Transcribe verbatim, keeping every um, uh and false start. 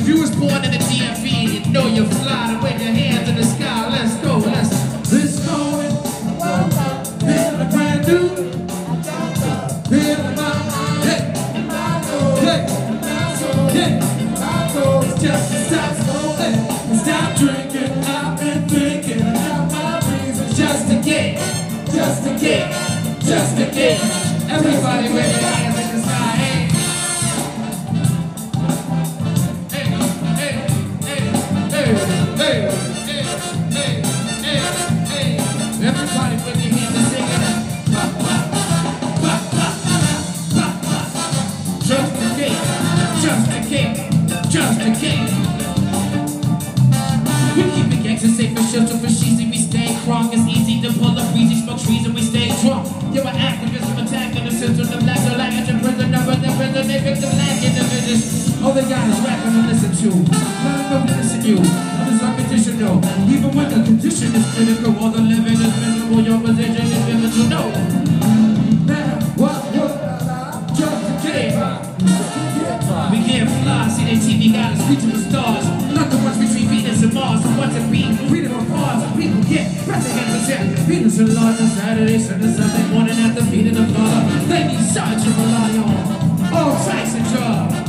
If you was born in the D M V and you know you're fly, wave your hands in the sky. Let's go, let's let's go. Feeling brand new. Feeling my hey, hey, hey. It's just stop, hey, stop drinking. I've been thinking about my reasons just to get, just to get, just to get. Everybody wave your hands in the sky. Hey. Everybody put your hands and sing it. Just a cake, just a cake, just a cake. We keep it gangsta safe and shelter for sheezy. We stay strong, it's easy to pull up breezy, smoke trees and we stay strong. You're an activism attacking the system, the black, the like, the prison, number, the prison, they victim, lack in the visions. All they got is rapping to listen to. Let them know we listen to you. Unconditional. Even when the condition is critical, all the living is miserable, your position is pivotal. No. Now, what, what, just a kid. We can't fly, see they T V got us reaching the stars. Not the ones between Venus and Mars, the ones that beat freedom of Mars. People get pressing at the jet. Venus and Mars on Saturday, Sunday, Sunday morning after feeding the father. They need sides to rely on. All types of jobs.